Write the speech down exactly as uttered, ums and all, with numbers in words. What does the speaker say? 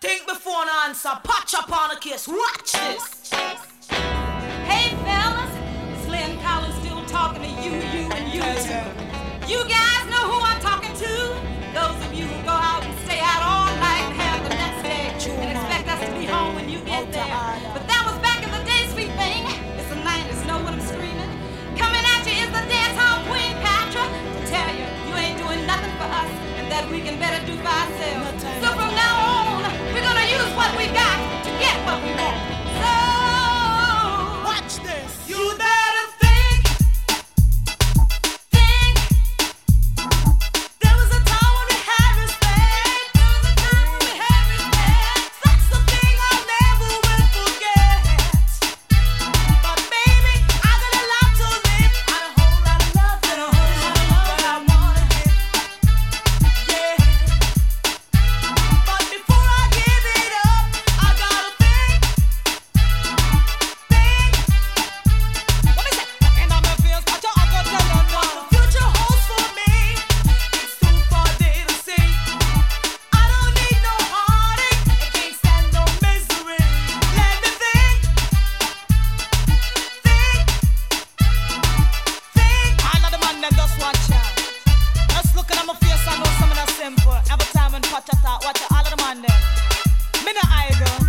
Think before an answer, patch up on a kiss. Watch this. Hey fellas, it's Lynn Collins still talking to you, you and you too. You guys know who I'm talking to? Those of you who go out and stay out all night and have the next day and expect us to be home when you get there. But that was back in the day, sweet thing. It's the nineties, know what I'm screaming? Coming at you is the dance hall queen, Patra, to tell you you ain't doing nothing for us and that we can better do for ourselves. So from now on, we're gonna use what we got to get what we want. So Watch this. you better think, think. There was a time when we had respect. There was a time when we had respect. That's the thing I never will forget. But baby, I got a lot to live. I got a whole lot of love and a whole lot of love that I wanna give. Yeah. But before I give it up, I gotta think, think. What is it? And I'm a feels, but I got to know what the future holds for me. It's too far there to see. I don't need no heartache. I can't stand no misery. Let me think, think, think. I know the man them just watch out. Just looking at my face, I know some of that simple. Every time when Pacha talk, watch out, all of the man them. Me no idol.